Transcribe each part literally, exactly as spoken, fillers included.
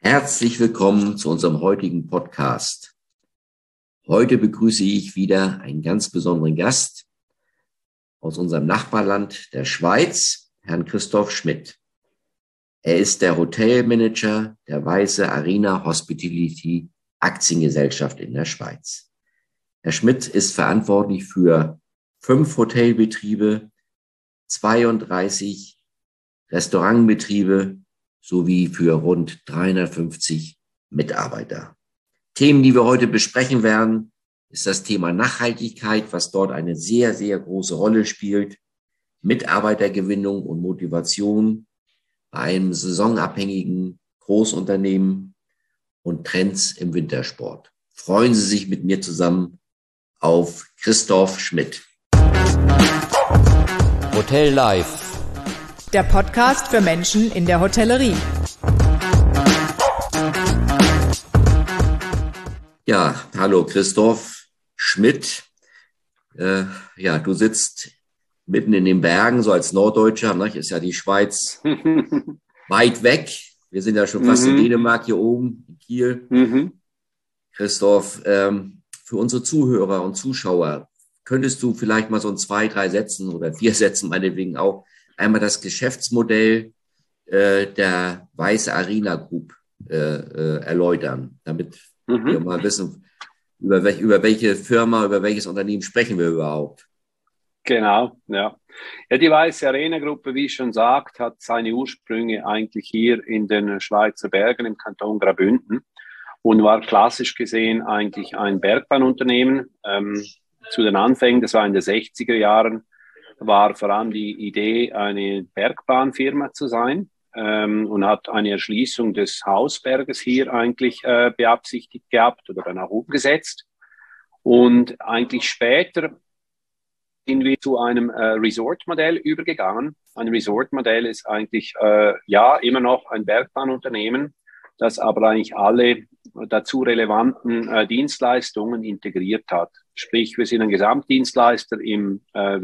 Herzlich willkommen zu unserem heutigen Podcast. Heute begrüße ich wieder einen ganz besonderen Gast aus unserem Nachbarland der Schweiz, Herrn Christoph Schmidt. Er ist der Hotelmanager der Weisse Arena Hospitality Aktiengesellschaft in der Schweiz. Herr Schmidt ist verantwortlich für fünf Hotelbetriebe, zweiunddreißig Restaurantbetriebe sowie für rund dreihundertfünfzig Mitarbeiter. Themen, die wir heute besprechen werden, ist das Thema Nachhaltigkeit, was dort eine sehr, sehr große Rolle spielt, Mitarbeitergewinnung und Motivation bei einem saisonabhängigen Großunternehmen und Trends im Wintersport. Freuen Sie sich mit mir zusammen auf Christoph Schmidt. Hotel Live. Der Podcast für Menschen in der Hotellerie. Ja, hallo Christoph Schmidt. Äh, ja, du sitzt mitten in den Bergen, so als Norddeutscher, ne? Ist ja die Schweiz weit weg. Wir sind ja schon fast mhm. in Dänemark hier oben, in Kiel. Mhm. Christoph, ähm, für unsere Zuhörer und Zuschauer, könntest du vielleicht mal so in zwei, drei Sätzen oder vier Sätzen meinetwegen auch einmal das Geschäftsmodell äh, der Weisse Arena Group äh, äh, erläutern, damit mhm. wir mal wissen, über, welch, über welche Firma, über welches Unternehmen sprechen wir überhaupt. Genau, ja. Ja, die Weisse Arena Gruppe, wie ich schon sagt, hat seine Ursprünge eigentlich hier in den Schweizer Bergen im Kanton Graubünden und war klassisch gesehen eigentlich ein Bergbahnunternehmen. Ähm, zu den Anfängen, das war in den sechziger Jahren, war vor allem die Idee, eine Bergbahnfirma zu sein, ähm, und hat eine Erschließung des Hausberges hier eigentlich äh, beabsichtigt gehabt oder dann auch umgesetzt. Und eigentlich später sind wir zu einem äh, Resort-Modell übergegangen. Ein Resort-Modell ist eigentlich äh, ja immer noch ein Bergbahnunternehmen, das aber eigentlich alle dazu relevanten äh, Dienstleistungen integriert hat. Sprich, wir sind ein Gesamtdienstleister im äh,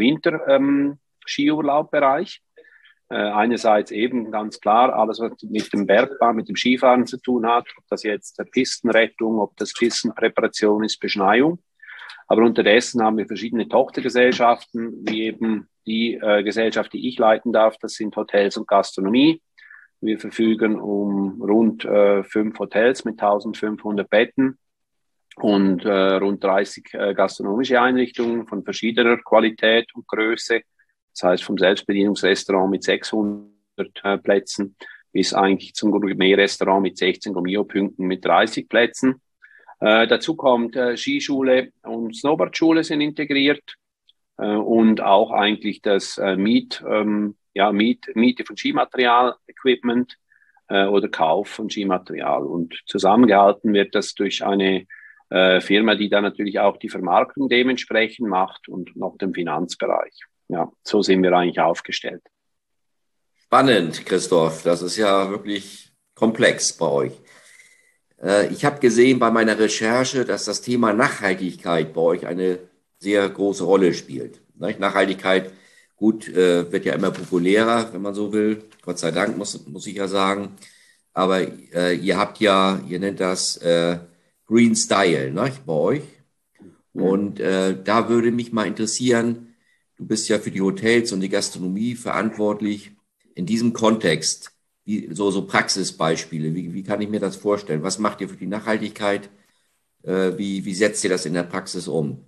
Winter-Skiurlaubbereich. Ähm, äh, einerseits eben ganz klar alles, was mit dem Bergbahn, mit dem Skifahren zu tun hat, ob das jetzt Pistenrettung, ob das Pistenpräparation ist, Beschneiung. Aber unterdessen haben wir verschiedene Tochtergesellschaften, wie eben die äh, Gesellschaft, die ich leiten darf, das sind Hotels und Gastronomie. Wir verfügen um rund äh, fünf Hotels mit eintausendfünfhundert Betten und äh, rund dreißig äh, gastronomische Einrichtungen von verschiedener Qualität und Größe. Das heißt vom Selbstbedienungsrestaurant mit sechshundert äh, Plätzen bis eigentlich zum Gourmet-Restaurant mit sechzehn Gourmet-Punkten mit dreißig Plätzen. Äh, dazu kommt äh, Skischule und Snowboardschule sind integriert äh, und auch eigentlich das äh, Miet, ähm, ja, Miet, Miete von Skimaterial, Equipment äh, oder Kauf von Skimaterial. Und zusammengehalten wird das durch eine äh, Firma, die dann natürlich auch die Vermarktung dementsprechend macht und noch den Finanzbereich. Ja, so sind wir eigentlich aufgestellt. Spannend, Christoph. Das ist ja wirklich komplex bei euch. Äh, ich habe gesehen bei meiner Recherche, dass das Thema Nachhaltigkeit bei euch eine sehr große Rolle spielt. Nachhaltigkeit Gut, äh, wird ja immer populärer, wenn man so will. Gott sei Dank, muss, muss ich ja sagen. Aber äh, ihr habt ja, ihr nennt das äh, Green Style, ne, bei euch. Und äh, da würde mich mal interessieren, du bist ja für die Hotels und die Gastronomie verantwortlich. In diesem Kontext, wie, so, so Praxisbeispiele, wie, wie kann ich mir das vorstellen? Was macht ihr für die Nachhaltigkeit? Äh, wie, wie setzt ihr das in der Praxis um?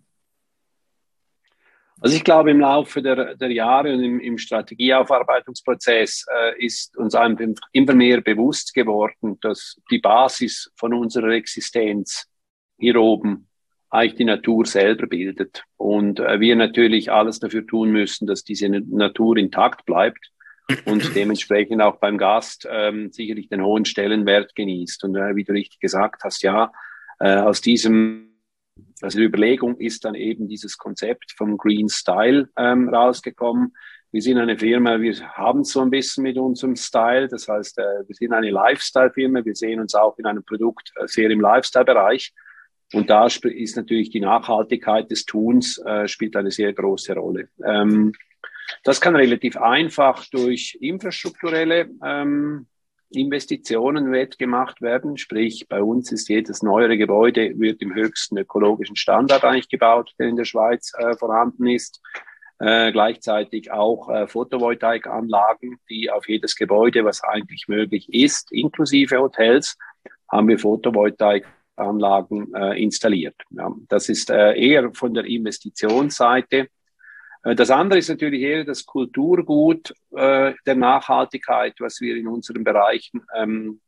Also ich glaube, im Laufe der, der Jahre und im, im Strategieaufarbeitungsprozess äh, ist uns einem immer mehr bewusst geworden, dass die Basis von unserer Existenz hier oben eigentlich die Natur selber bildet. Und äh, wir natürlich alles dafür tun müssen, dass diese Natur intakt bleibt und dementsprechend auch beim Gast ähm, sicherlich den hohen Stellenwert genießt. Und äh, wie du richtig gesagt hast, ja, äh, aus diesem Also die Überlegung ist dann eben dieses Konzept vom Green Style ähm, rausgekommen. Wir sind eine Firma, wir haben so ein bisschen mit unserem Style, das heißt, äh, wir sind eine Lifestyle-Firma, wir sehen uns auch in einem Produkt äh, sehr im Lifestyle-Bereich. Und da ist natürlich die Nachhaltigkeit des Tuns, äh, spielt eine sehr große Rolle. Ähm, das kann relativ einfach durch infrastrukturelle ähm, Investitionen wettgemacht werden. Sprich, bei uns ist jedes neuere Gebäude wird im höchsten ökologischen Standard eigentlich gebaut, der in der Schweiz äh, vorhanden ist. Äh, gleichzeitig auch äh, Photovoltaikanlagen, die auf jedes Gebäude, was eigentlich möglich ist, inklusive Hotels, haben wir Photovoltaikanlagen äh, installiert. Ja, das ist äh, eher von der Investitionsseite. Äh, das andere ist natürlich eher das Kulturgut äh, der Nachhaltigkeit, was wir in unseren Bereichen ähm,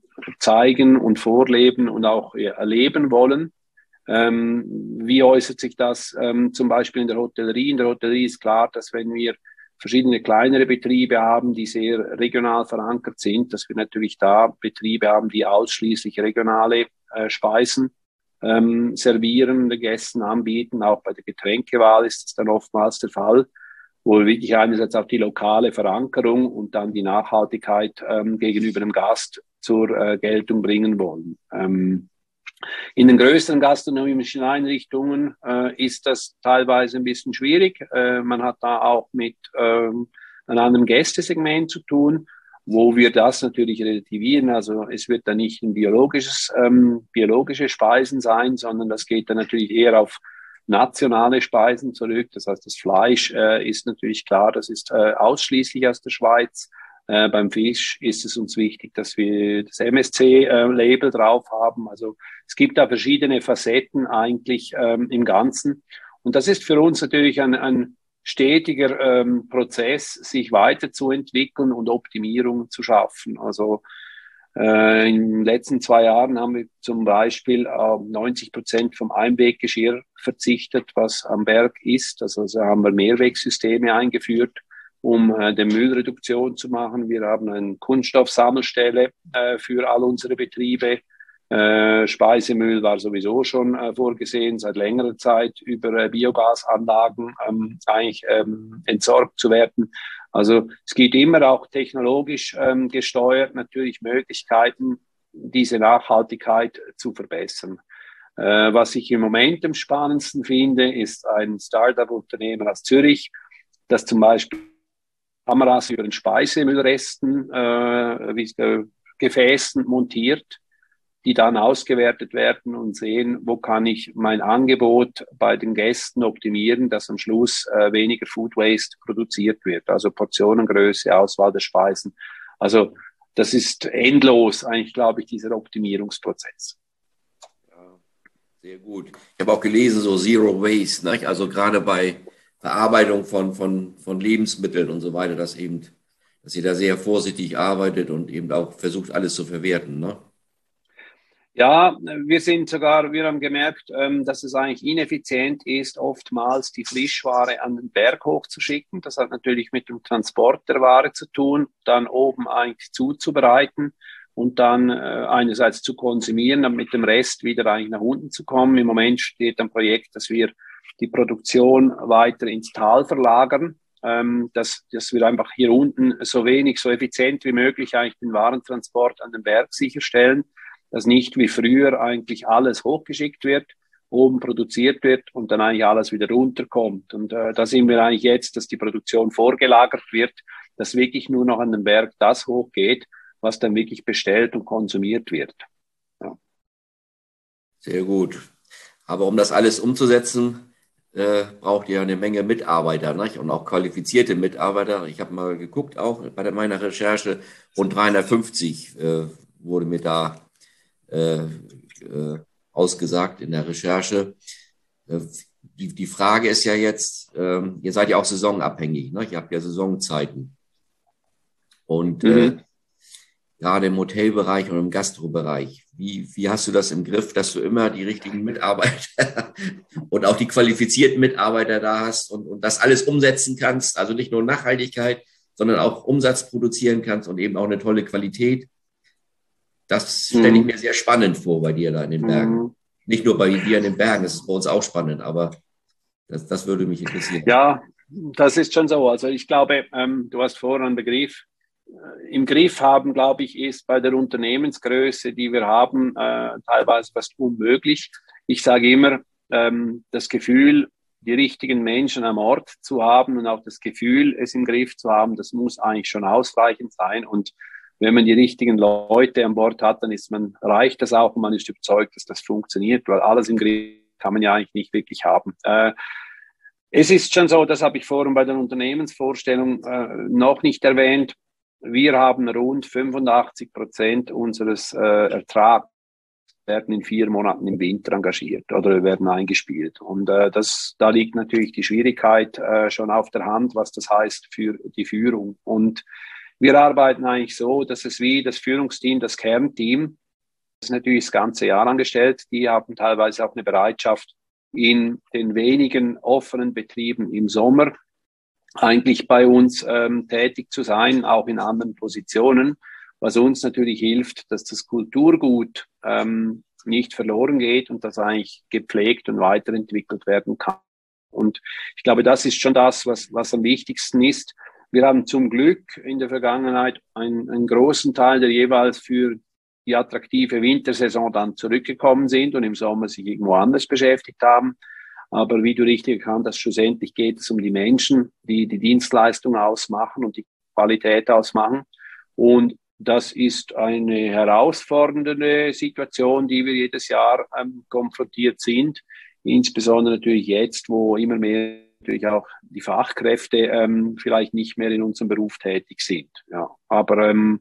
zeigen und vorleben und auch äh, erleben wollen. Ähm, wie äußert sich das ähm, zum Beispiel in der Hotellerie? In der Hotellerie ist klar, dass wenn wir verschiedene kleinere Betriebe haben, die sehr regional verankert sind, dass wir natürlich da Betriebe haben, die ausschließlich regionale äh, Speisen ähm, servieren, den Gästen anbieten. Auch bei der Getränkewahl ist das dann oftmals der Fall, wo wir wirklich einerseits auch die lokale Verankerung und dann die Nachhaltigkeit ähm, gegenüber dem Gast zur äh, Geltung bringen wollen. Ähm, In den größeren gastronomischen Einrichtungen äh, ist das teilweise ein bisschen schwierig. Äh, man hat da auch mit ähm, einem anderen Gästesegment zu tun, wo wir das natürlich relativieren. Also es wird dann nicht ein biologisches, ähm, biologische Speisen sein, sondern das geht dann natürlich eher auf nationale Speisen zurück. Das heißt, das Fleisch äh, ist natürlich klar, das ist äh, ausschließlich aus der Schweiz. Äh, beim Fisch ist es uns wichtig, dass wir das M S C-Label äh, drauf haben. Also es gibt da verschiedene Facetten eigentlich ähm, im Ganzen. Und das ist für uns natürlich ein, ein stetiger ähm, Prozess, sich weiterzuentwickeln und Optimierungen zu schaffen. Also äh, in den letzten zwei Jahren haben wir zum Beispiel auf neunzig Prozent vom Einweggeschirr verzichtet, was am Berg ist. Also, also haben wir Mehrwegsysteme eingeführt, um äh, die Müllreduktion zu machen. Wir haben eine Kunststoffsammelstelle äh, für all unsere Betriebe. Äh, Speisemüll war sowieso schon äh, vorgesehen, seit längerer Zeit über äh, Biogasanlagen ähm, eigentlich ähm, entsorgt zu werden. Also es gibt immer auch technologisch ähm, gesteuert natürlich Möglichkeiten, diese Nachhaltigkeit zu verbessern. Äh, was ich im Moment am spannendsten finde, ist ein Start-up-Unternehmen aus Zürich, das zum Beispiel Kameras über den Speisemüllresten, äh, wie äh, Gefäßen montiert, die dann ausgewertet werden und sehen, wo kann ich mein Angebot bei den Gästen optimieren, dass am Schluss äh, weniger Food Waste produziert wird, also Portionengröße, Auswahl der Speisen. Also das ist endlos eigentlich, glaube ich, dieser Optimierungsprozess. Ja, sehr gut. Ich habe auch gelesen, so Zero Waste, ne? Also gerade bei Verarbeitung von, von, von Lebensmitteln und so weiter, dass eben, dass ihr da sehr vorsichtig arbeitet und eben auch versucht, alles zu verwerten, ne? Ja, wir sind sogar, wir haben gemerkt, ähm, dass es eigentlich ineffizient ist, oftmals die Frischware an den Berg hochzuschicken. Das hat natürlich mit dem Transport der Ware zu tun, dann oben eigentlich zuzubereiten und dann äh, einerseits zu konsumieren, dann mit dem Rest wieder eigentlich nach unten zu kommen. Im Moment steht ein Projekt, dass wir die Produktion weiter ins Tal verlagern, ähm, dass, dass wir einfach hier unten so wenig, so effizient wie möglich eigentlich den Warentransport an den Berg sicherstellen, dass nicht wie früher eigentlich alles hochgeschickt wird, oben produziert wird und dann eigentlich alles wieder runterkommt. Und äh, da sind wir eigentlich jetzt, dass die Produktion vorgelagert wird, dass wirklich nur noch an den Berg das hochgeht, was dann wirklich bestellt und konsumiert wird. Ja. Sehr gut. Aber um das alles umzusetzen, äh, braucht ihr eine Menge Mitarbeiter, nicht? Und auch qualifizierte Mitarbeiter. Ich habe mal geguckt, auch bei meiner Recherche, rund dreihundertfünfzig äh, wurde mir da Äh, äh, ausgesagt in der Recherche. Äh, die, die Frage ist ja jetzt, äh, ihr seid ja auch saisonabhängig, ne? Ihr habt ja Saisonzeiten. Und mhm. äh, gerade im Hotelbereich und im Gastrobereich, wie, wie hast du das im Griff, dass du immer die richtigen Mitarbeiter und auch die qualifizierten Mitarbeiter da hast und, und das alles umsetzen kannst? Also nicht nur Nachhaltigkeit, sondern auch Umsatz produzieren kannst und eben auch eine tolle Qualität. Das stelle ich mir sehr spannend vor bei dir da in den Bergen. Mhm. Nicht nur bei dir in den Bergen, das ist bei uns auch spannend, aber das, das würde mich interessieren. Ja, das ist schon so. Also ich glaube, ähm, du hast vorhin einen Begriff äh, im Griff haben, glaube ich, ist bei der Unternehmensgröße, die wir haben, äh, teilweise fast unmöglich. Ich sage immer, ähm, das Gefühl, die richtigen Menschen am Ort zu haben und auch das Gefühl, es im Griff zu haben, das muss eigentlich schon ausreichend sein. Und wenn man die richtigen Leute an Bord hat, dann ist man, reicht das auch und man ist überzeugt, dass das funktioniert, weil alles im Griff kann man ja eigentlich nicht wirklich haben. Äh, es ist schon so, das habe ich vorhin bei der Unternehmensvorstellung äh, noch nicht erwähnt, wir haben rund fünfundachtzig Prozent unseres äh, Ertrags werden in vier Monaten im Winter engagiert oder werden eingespielt. Und äh, das, da liegt natürlich die Schwierigkeit äh, schon auf der Hand, was das heißt für die Führung. Und wir arbeiten eigentlich so, dass es wie das Führungsteam, das Kernteam, das ist natürlich das ganze Jahr angestellt, die haben teilweise auch eine Bereitschaft, in den wenigen offenen Betrieben im Sommer eigentlich bei uns ähm, tätig zu sein, auch in anderen Positionen, was uns natürlich hilft, dass das Kulturgut ähm, nicht verloren geht und das eigentlich gepflegt und weiterentwickelt werden kann. Und ich glaube, das ist schon das, was, was am wichtigsten ist. Wir haben zum Glück in der Vergangenheit einen, einen großen Teil, der jeweils für die attraktive Wintersaison dann zurückgekommen sind und im Sommer sich irgendwo anders beschäftigt haben. Aber wie du richtig erkannt hast, schlussendlich geht es um die Menschen, die die Dienstleistung ausmachen und die Qualität ausmachen. Und das ist eine herausfordernde Situation, die wir jedes Jahr ähm, konfrontiert sind. Insbesondere natürlich jetzt, wo immer mehr natürlich auch die Fachkräfte ähm, vielleicht nicht mehr in unserem Beruf tätig sind. Ja, aber ähm,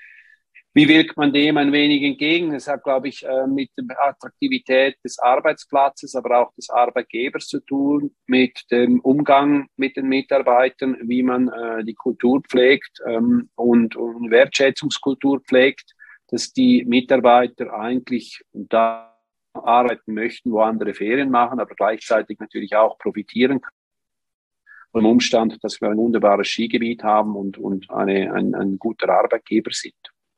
wie wirkt man dem ein wenig entgegen? Das hat, glaube ich, mit der Attraktivität des Arbeitsplatzes, aber auch des Arbeitgebers zu tun, mit dem Umgang mit den Mitarbeitern, wie man äh, die Kultur pflegt ähm, und, und Wertschätzungskultur pflegt, dass die Mitarbeiter eigentlich da arbeiten möchten, wo andere Ferien machen, aber gleichzeitig natürlich auch profitieren können vom Umstand, dass wir ein wunderbares Skigebiet haben und, und eine, ein, ein guter Arbeitgeber sind.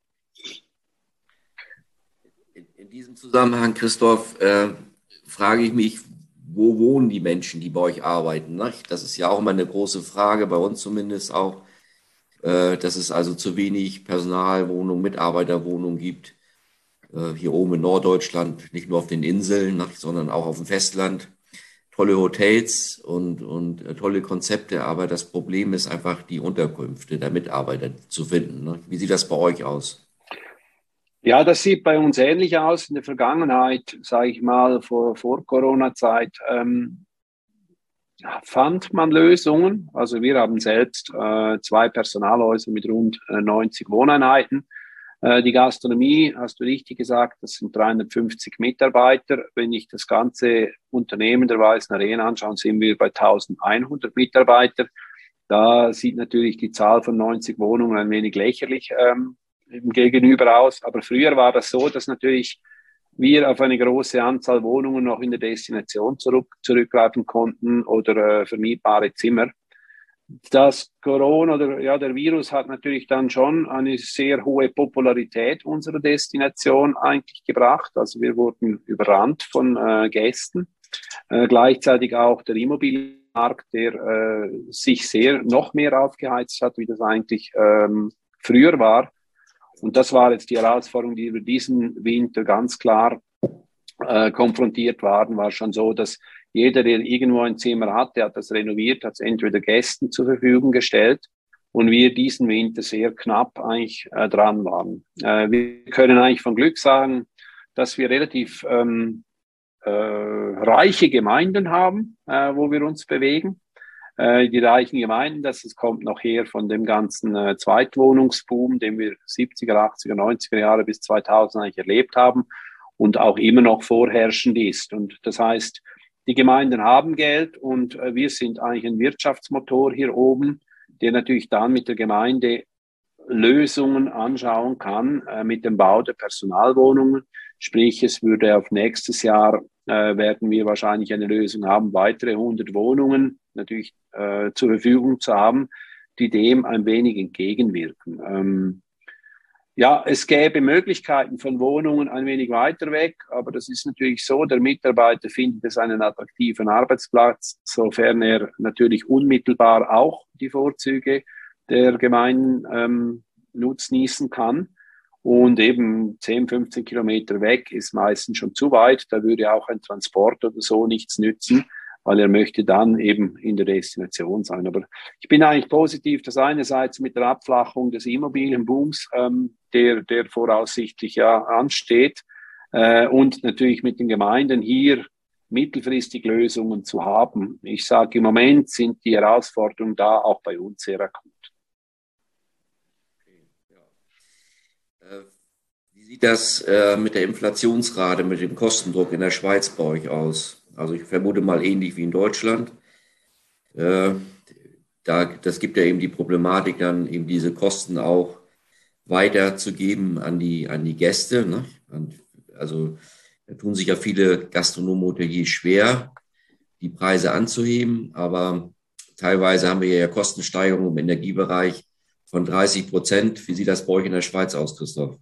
In diesem Zusammenhang, Christoph, äh, frage ich mich, wo wohnen die Menschen, die bei euch arbeiten? Ne? Das ist ja auch immer eine große Frage, bei uns zumindest auch, äh, dass es also zu wenig Personalwohnungen, Mitarbeiterwohnungen gibt. Äh, hier oben in Norddeutschland, nicht nur auf den Inseln, ne, sondern auch auf dem Festland. Tolle Hotels und, und äh, tolle Konzepte, aber das Problem ist einfach, die Unterkünfte der Mitarbeiter zu finden. Ne? Wie sieht das bei euch aus? Ja, das sieht bei uns ähnlich aus. In der Vergangenheit, sage ich mal, vor, vor Corona-Zeit, ähm, fand man Lösungen. Also wir haben selbst äh, zwei Personalhäuser mit rund äh, neunzig Wohneinheiten. Äh, die Gastronomie, hast du richtig gesagt, das sind dreihundertfünfzig Mitarbeiter. Wenn ich das ganze Unternehmen der Weißen Arena anschaue, sind wir bei eintausendeinhundert Mitarbeiter. Da sieht natürlich die Zahl von neunzig Wohnungen ein wenig lächerlich ähm, gegenüber aus. Aber früher war das so, dass natürlich wir auf eine große Anzahl Wohnungen noch in der Destination zurück, zurückgreifen konnten oder äh, vermietbare Zimmer. Das Corona oder ja, der Virus hat natürlich dann schon eine sehr hohe Popularität unserer Destination eigentlich gebracht. Also wir wurden überrannt von äh, Gästen. Äh, gleichzeitig auch der Immobilienmarkt, der äh, sich sehr noch mehr aufgeheizt hat, wie das eigentlich ähm, früher war. Und das war jetzt die Herausforderung, die wir diesen Winter ganz klar äh, konfrontiert waren, war schon so, dass jeder, der irgendwo ein Zimmer hatte, hat das renoviert, hat es entweder Gästen zur Verfügung gestellt und wir diesen Winter sehr knapp eigentlich äh, dran waren. Äh, wir können eigentlich von Glück sagen, dass wir relativ ähm, äh, reiche Gemeinden haben, äh, wo wir uns bewegen. Die reichen Gemeinden, das, das kommt noch her von dem ganzen äh, Zweitwohnungsboom, den wir siebziger, achtziger, neunziger Jahre bis zweitausend eigentlich erlebt haben und auch immer noch vorherrschend ist. Und das heißt, die Gemeinden haben Geld und äh, wir sind eigentlich ein Wirtschaftsmotor hier oben, der natürlich dann mit der Gemeinde Lösungen anschauen kann äh, mit dem Bau der Personalwohnungen. Sprich, es würde auf nächstes Jahr äh, werden wir wahrscheinlich eine Lösung haben, weitere hundert Wohnungen natürlich äh, zur Verfügung zu haben, die dem ein wenig entgegenwirken. Ähm, ja, es gäbe Möglichkeiten von Wohnungen ein wenig weiter weg, aber das ist natürlich so, der Mitarbeiter findet es einen attraktiven Arbeitsplatz, sofern er natürlich unmittelbar auch die Vorzüge der Gemeinden ähm, nutznießen kann. Und eben zehn, fünfzehn Kilometer weg ist meistens schon zu weit. Da würde auch ein Transport oder so nichts nützen, weil er möchte dann eben in der Destination sein. Aber ich bin eigentlich positiv, dass einerseits mit der Abflachung des Immobilienbooms, ähm, der, der voraussichtlich ja ansteht, äh, und natürlich mit den Gemeinden hier mittelfristig Lösungen zu haben. Ich sage, im Moment sind die Herausforderungen da auch bei uns sehr akut. Okay, ja. Äh, wie sieht das äh, mit der Inflationsrate, mit dem Kostendruck in der Schweiz bei euch aus? Also ich vermute mal ähnlich wie in Deutschland. Äh, da, das gibt ja eben die Problematik, dann eben diese Kosten auch weiterzugeben an die, an die Gäste, ne? Und also da tun sich ja viele Gastronomen, Hoteliers schwer, die Preise anzuheben, aber teilweise haben wir ja Kostensteigerungen im Energiebereich von dreißig Prozent. Wie sieht das bei euch in der Schweiz aus, Christoph?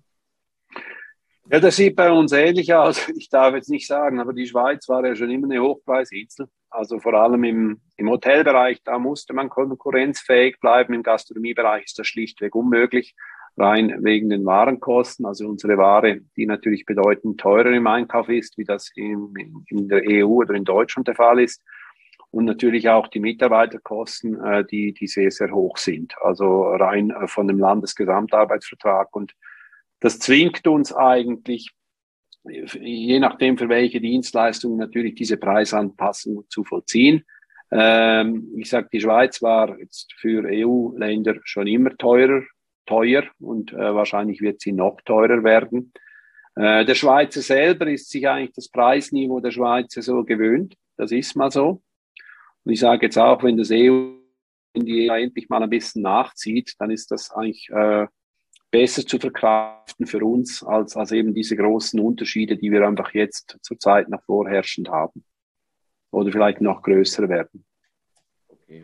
Ja, das sieht bei uns ähnlich aus. Ich darf jetzt nicht sagen, aber die Schweiz war ja schon immer eine Hochpreisinsel. Also vor allem im, im Hotelbereich, da musste man konkurrenzfähig bleiben. Im Gastronomiebereich ist das schlichtweg unmöglich, rein wegen den Warenkosten. Also unsere Ware, die natürlich bedeutend teurer im Einkauf ist, wie das in, in der E U oder in Deutschland der Fall ist. Und natürlich auch die Mitarbeiterkosten, äh, die, die sehr, sehr hoch sind. Also rein äh, von dem Landesgesamtarbeitsvertrag. Und das zwingt uns eigentlich, je nachdem für welche Dienstleistungen, natürlich diese Preisanpassung zu vollziehen. Ähm, ich sage, die Schweiz war jetzt für E U-Länder schon immer teurer, teuer und äh, wahrscheinlich wird sie noch teurer werden. Äh, der Schweizer selber ist sich eigentlich das Preisniveau der Schweizer so gewöhnt. Das ist mal so. Und ich sage jetzt auch, wenn das E U in die E U endlich mal ein bisschen nachzieht, dann ist das eigentlich äh, besser zu verkraften für uns als, als eben diese großen Unterschiede, die wir einfach jetzt zurzeit noch vorherrschend haben. Oder vielleicht noch größer werden. Okay.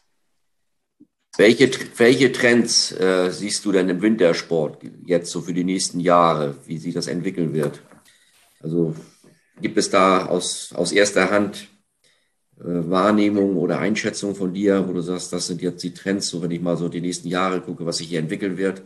Welche, welche Trends äh, siehst du denn im Wintersport jetzt so für die nächsten Jahre, wie sich das entwickeln wird? Also gibt es da aus, aus erster Hand äh, Wahrnehmung oder Einschätzung von dir, wo du sagst, das sind jetzt die Trends, so wenn ich mal so die nächsten Jahre gucke, was sich hier entwickeln wird?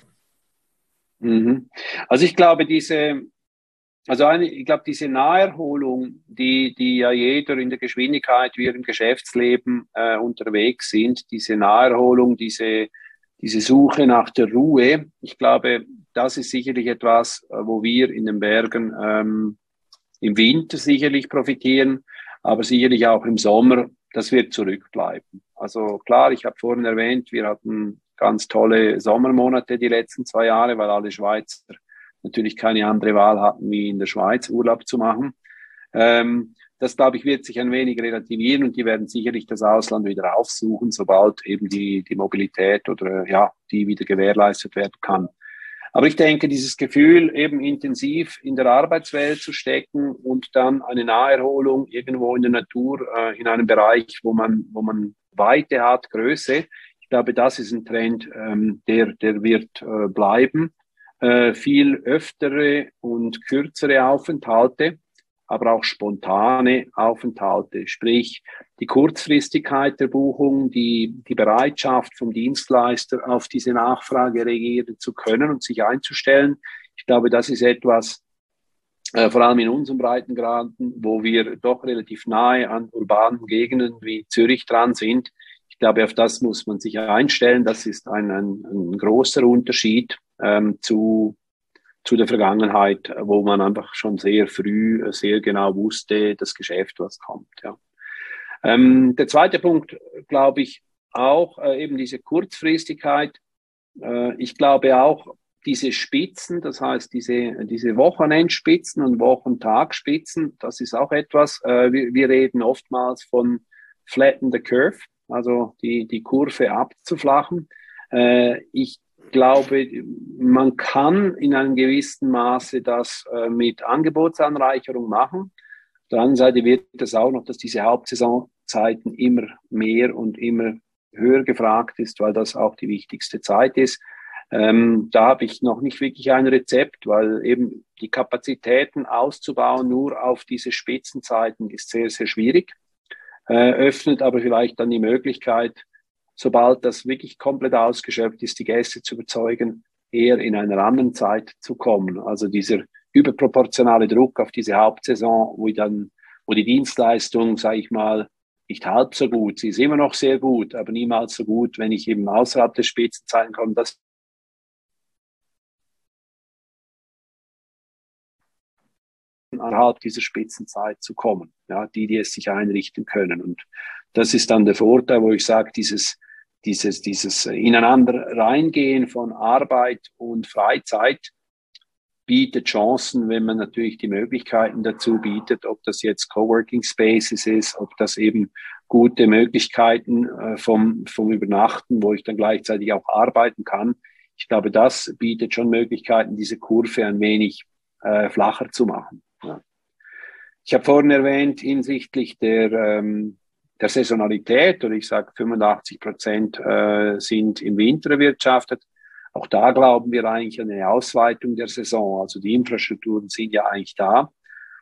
Mhm. Also ich glaube, diese, also eine, ich glaube, diese Naherholung, die, die ja jeder in der Geschwindigkeit, wie wir im Geschäftsleben äh, unterwegs sind, diese Naherholung, diese, diese Suche nach der Ruhe, ich glaube, das ist sicherlich etwas, wo wir in den Bergen ähm, im Winter sicherlich profitieren, aber sicherlich auch im Sommer, das wird zurückbleiben. Also klar, ich habe vorhin erwähnt, wir hatten ganz tolle Sommermonate die letzten zwei Jahre, weil alle Schweizer natürlich keine andere Wahl hatten, wie in der Schweiz Urlaub zu machen. Ähm, das, glaube ich, wird sich ein wenig relativieren und die werden sicherlich das Ausland wieder aufsuchen, sobald eben die, die Mobilität oder ja, die wieder gewährleistet werden kann. Aber ich denke, dieses Gefühl, eben intensiv in der Arbeitswelt zu stecken und dann eine Naherholung irgendwo in der Natur, äh, in einem Bereich, wo man, wo man Weite hat, Größe, ich glaube, das ist ein Trend, ähm, der, der wird äh, bleiben. Äh, viel öftere und kürzere Aufenthalte, aber auch spontane Aufenthalte, sprich die Kurzfristigkeit der Buchung, die, die Bereitschaft vom Dienstleister auf diese Nachfrage reagieren zu können und sich einzustellen. Ich glaube, das ist etwas, äh, vor allem in unseren Breitengraden, wo wir doch relativ nahe an urbanen Gegenden wie Zürich dran sind. Ich glaube, auf das muss man sich einstellen. Das ist ein, ein, ein großer Unterschied ähm, zu zu der Vergangenheit, wo man einfach schon sehr früh sehr genau wusste, das Geschäft, was kommt. Ja. Ähm, der zweite Punkt, glaube ich, auch äh, eben diese Kurzfristigkeit. Äh, ich glaube auch, diese Spitzen, das heißt diese, diese Wochenendspitzen und Wochentagspitzen, das ist auch etwas, äh, wir, wir reden oftmals von flatten the curve, also die, die Kurve abzuflachen. Äh, ich glaube, man kann in einem gewissen Maße das äh, mit Angebotsanreicherung machen. Auf der anderen Seite wird es auch noch, dass diese Hauptsaisonzeiten immer mehr und immer höher gefragt ist, weil das auch die wichtigste Zeit ist. Ähm, da habe ich noch nicht wirklich ein Rezept, weil eben die Kapazitäten auszubauen nur auf diese Spitzenzeiten ist sehr, sehr schwierig. Äh, öffnet aber vielleicht dann die Möglichkeit, sobald das wirklich komplett ausgeschöpft ist, die Gäste zu überzeugen, eher in einer anderen Zeit zu kommen. Also dieser überproportionale Druck auf diese Hauptsaison, wo dann, wo die Dienstleistung, sage ich mal, nicht halb so gut. Sie ist immer noch sehr gut, aber niemals so gut, wenn ich eben außerhalb der Spitzenzeiten komme. Das innerhalb dieser Spitzenzeit zu kommen, ja, die, die es sich einrichten können. Und das ist dann der Vorteil, wo ich sage, dieses, dieses, dieses ineinander reingehen von Arbeit und Freizeit bietet Chancen, wenn man natürlich die Möglichkeiten dazu bietet, ob das jetzt Coworking Spaces ist, ob das eben gute Möglichkeiten äh, vom, vom Übernachten, wo ich dann gleichzeitig auch arbeiten kann. Ich glaube, das bietet schon Möglichkeiten, diese Kurve ein wenig äh, flacher zu machen. Ja. Ich habe vorhin erwähnt, hinsichtlich der, ähm, der Saisonalität, oder ich sage fünfundachtzig Prozent äh, sind im Winter erwirtschaftet. Auch da glauben wir eigentlich an eine Ausweitung der Saison. Also die Infrastrukturen sind ja eigentlich da.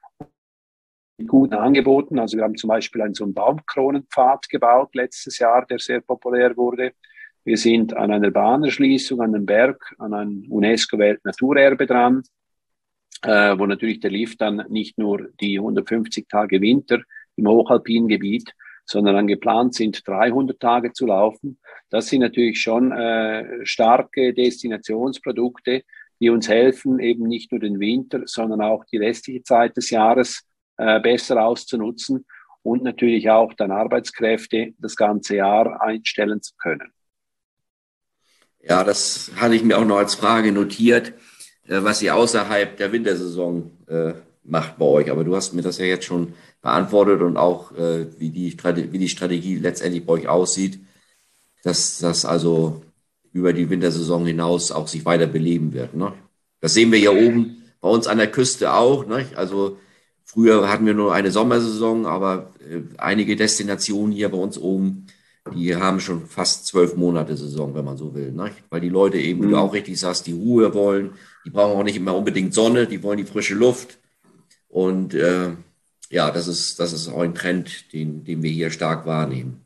Mit guten Angeboten. Also wir haben zum Beispiel einen so einen Baumkronenpfad gebaut letztes Jahr, der sehr populär wurde. Wir sind an einer Bahnerschließung, an einem Berg, an einem UNESCO-Weltnaturerbe dran, äh, wo natürlich der Lift dann nicht nur die hundertfünfzig Tage Winter im hochalpinen Gebiet, sondern dann geplant sind, dreihundert Tage zu laufen. Das sind natürlich schon äh, starke Destinationsprodukte, die uns helfen, eben nicht nur den Winter, sondern auch die restliche Zeit des Jahres äh, besser auszunutzen und natürlich auch dann Arbeitskräfte das ganze Jahr einstellen zu können. Ja, das hatte ich mir auch noch als Frage notiert, äh, was ihr außerhalb der Wintersaison äh, macht bei euch. Aber du hast mir das ja jetzt schon beantwortet und auch, äh, wie die Strate- wie die Strategie letztendlich bei euch aussieht, dass das also über die Wintersaison hinaus auch sich weiter beleben wird. Ne? Das sehen wir ja oben bei uns an der Küste auch. Ne? Also früher hatten wir nur eine Sommersaison, aber äh, einige Destinationen hier bei uns oben, die haben schon fast zwölf Monate Saison, wenn man so will. Ne? Weil die Leute eben, wie Mhm. du auch richtig sagst, die Ruhe wollen. Die brauchen auch nicht immer unbedingt Sonne, die wollen die frische Luft. Und äh, ja, das ist, das ist auch ein Trend, den, den wir hier stark wahrnehmen.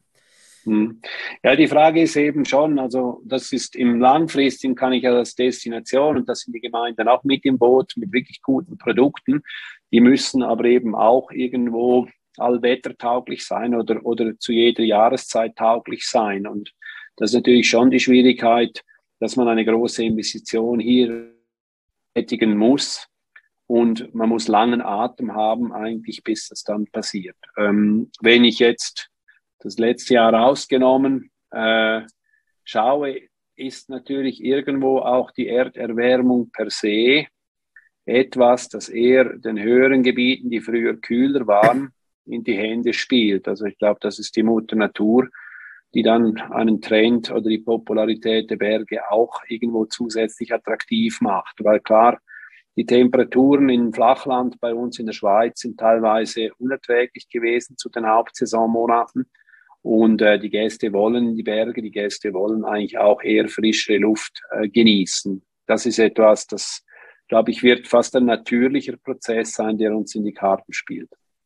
Ja, die Frage ist eben schon, also das ist im Langfristigen, kann ich ja als Destination, und das sind die Gemeinden auch mit im Boot, mit wirklich guten Produkten, die müssen aber eben auch irgendwo allwettertauglich sein oder, oder zu jeder Jahreszeit tauglich sein. Und das ist natürlich schon die Schwierigkeit, dass man eine große Investition hier tätigen muss. Und man muss langen Atem haben, eigentlich, bis das dann passiert. Ähm, wenn ich jetzt das letzte Jahr ausgenommen äh, schaue, ist natürlich irgendwo auch die Erderwärmung per se etwas, das eher den höheren Gebieten, die früher kühler waren, in die Hände spielt. Also ich glaube, das ist die Mutter Natur, die dann einen Trend oder die Popularität der Berge auch irgendwo zusätzlich attraktiv macht. Weil klar, die Temperaturen im Flachland bei uns in der Schweiz sind teilweise unerträglich gewesen zu den Hauptsaisonmonaten. Und äh, die Gäste wollen die Berge, die Gäste wollen eigentlich auch eher frischere Luft äh, genießen. Das ist etwas, das, glaube ich, wird fast ein natürlicher Prozess sein, der uns in die Karten spielt.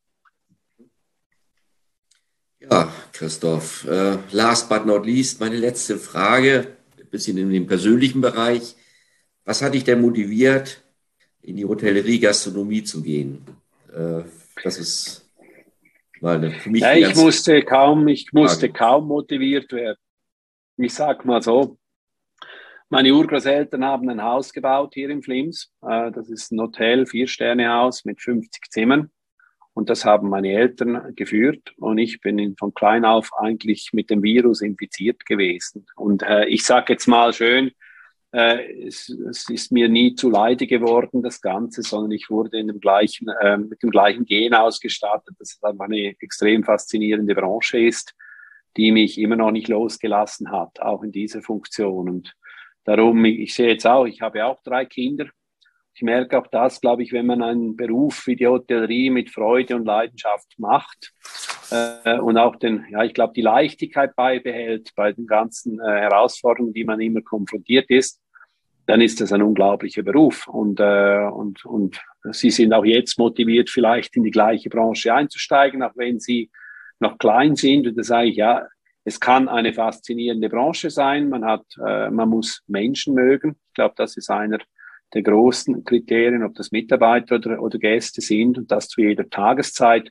Ja, Christoph, äh, last but not least, meine letzte Frage, ein bisschen in den persönlichen Bereich. Was hat dich denn motiviert, in die Hotellerie, Gastronomie zu gehen? Äh, das ist mal eine, für mich Ja, eine ich ganz musste kaum, ich musste Frage. kaum motiviert werden. Ich sag mal so, meine Urgroßeltern haben ein Haus gebaut hier in Flims. Äh, das ist ein Hotel, Vier-Sterne-Haus mit fünfzig Zimmern. Und das haben meine Eltern geführt. Und ich bin von klein auf eigentlich mit dem Virus infiziert gewesen. Und äh, ich sage jetzt mal schön, äh, es, es ist mir nie zu Leide geworden, das Ganze, sondern ich wurde in dem gleichen, äh, mit dem gleichen Gen ausgestattet, dass es einfach eine extrem faszinierende Branche ist, die mich immer noch nicht losgelassen hat, auch in dieser Funktion. Und darum, ich sehe jetzt auch, ich habe auch drei Kinder. Ich merke auch das, glaube ich, wenn man einen Beruf wie die Hotellerie mit Freude und Leidenschaft macht äh, und auch den, ja, ich glaube, die Leichtigkeit beibehält bei den ganzen äh, Herausforderungen, die man immer konfrontiert ist, dann ist das ein unglaublicher Beruf. Und, äh, und, und Sie sind auch jetzt motiviert, vielleicht in die gleiche Branche einzusteigen, auch wenn Sie noch klein sind. Und da sage ich, ja, es kann eine faszinierende Branche sein. Man hat, äh, man muss Menschen mögen. Ich glaube, das ist einer der großen Kriterien, ob das Mitarbeiter oder, oder Gäste sind, und das zu jeder Tageszeit.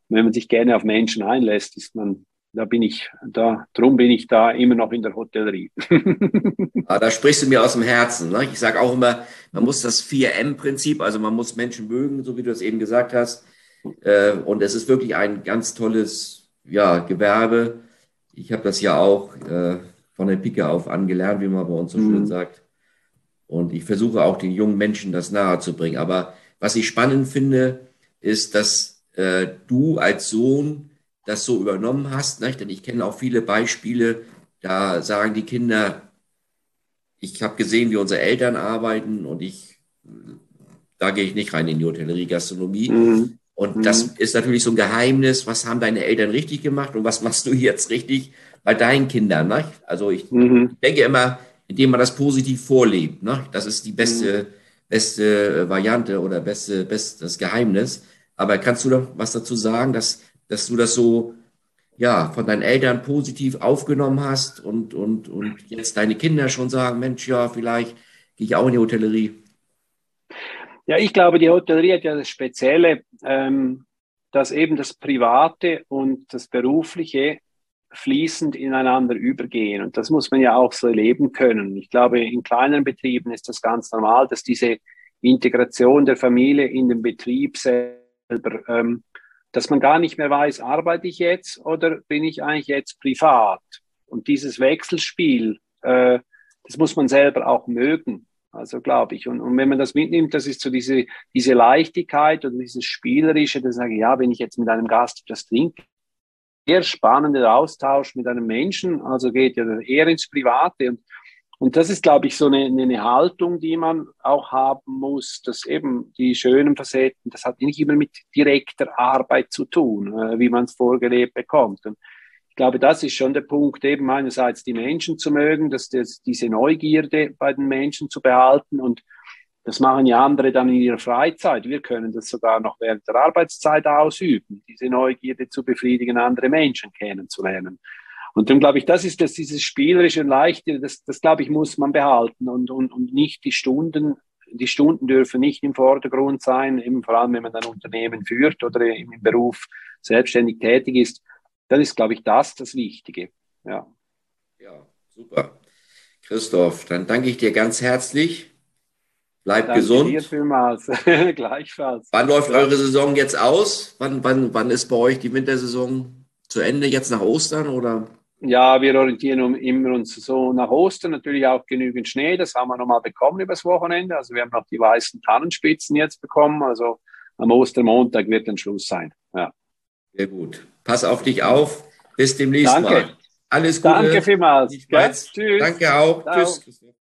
wenn man sich gerne auf Menschen einlässt, ist man, da bin ich, da, drum bin ich da immer noch in der Hotellerie. Ah, da sprichst du mir aus dem Herzen. Ne? Ich sage auch immer, man muss das vier M Prinzip, also man muss Menschen mögen, so wie du es eben gesagt hast. Äh, und es ist wirklich ein ganz tolles, ja, Gewerbe. Ich habe das ja auch äh, von der Pike auf angelernt, wie man bei uns so schön Mhm. sagt. Und ich versuche auch den jungen Menschen das nahe zu bringen. Aber was ich spannend finde, ist, dass äh, du als Sohn das so übernommen hast. Nicht? Denn ich kenne auch viele Beispiele, da sagen die Kinder, ich habe gesehen, wie unsere Eltern arbeiten und ich, da gehe ich nicht rein in die Hotellerie, Gastronomie. Mhm. Und das Mhm. ist natürlich so ein Geheimnis. Was haben deine Eltern richtig gemacht und was machst du jetzt richtig bei deinen Kindern? Ne? Also ich Mhm. denke immer, indem man das positiv vorlebt. Ne? Das ist die Mhm. beste, beste Variante oder beste, bestes Geheimnis. Aber kannst du noch was dazu sagen, dass, dass du das so ja, von deinen Eltern positiv aufgenommen hast und, und, und jetzt deine Kinder schon sagen, Mensch, ja, vielleicht gehe ich auch in die Hotellerie. Ja, ich glaube, die Hotellerie hat ja das Spezielle, ähm, dass eben das Private und das Berufliche fließend ineinander übergehen. Und das muss man ja auch so erleben können. Ich glaube, in kleineren Betrieben ist das ganz normal, dass diese Integration der Familie in den Betrieb selber, ähm, dass man gar nicht mehr weiß, arbeite ich jetzt oder bin ich eigentlich jetzt privat? Und dieses Wechselspiel, äh, das muss man selber auch mögen. Also glaube ich. Und, und wenn man das mitnimmt, das ist so diese, diese Leichtigkeit oder dieses Spielerische, dass ich sage, ja, wenn ich jetzt mit einem Gast das trinke, sehr spannender Austausch mit einem Menschen, also geht ja eher ins Private. Und, und das ist, glaube ich, so eine, eine Haltung, die man auch haben muss, dass eben die schönen Facetten, das hat nicht immer mit direkter Arbeit zu tun, äh, wie man es vorgelebt bekommt. Und ich glaube, das ist schon der Punkt, eben einerseits die Menschen zu mögen, dass das, diese Neugierde bei den Menschen zu behalten, und das machen ja andere dann in ihrer Freizeit. Wir können das sogar noch während der Arbeitszeit ausüben, diese Neugierde zu befriedigen, andere Menschen kennenzulernen. Und dann glaube ich, das ist das, dieses spielerische und leichte, das, das glaube ich, muss man behalten, und, und, und nicht die Stunden, die Stunden dürfen nicht im Vordergrund sein, eben vor allem, wenn man ein Unternehmen führt oder im Beruf selbstständig tätig ist. Dann ist, glaube ich, das das Wichtige. Ja. Ja, super. Christoph, dann danke ich dir ganz herzlich. Bleib Danke dir gesund. vielmals. Gleichfalls. Wann läuft Ja. eure Saison jetzt aus? Wann, wann, wann ist bei euch die Wintersaison zu Ende? Jetzt nach Ostern oder? Ja, wir orientieren um, immer uns so nach Ostern, natürlich auch genügend Schnee, das haben wir nochmal bekommen übers Wochenende. Also wir haben noch die weißen Tannenspitzen jetzt bekommen, also am Ostermontag wird dann Schluss sein. Ja. Sehr gut. Pass auf dich auf. Bis demnächst Danke. mal. Alles Danke Gute. vielmals. Die Gell? Schweiz. Tschüss. Danke auch. Ciao. Tschüss.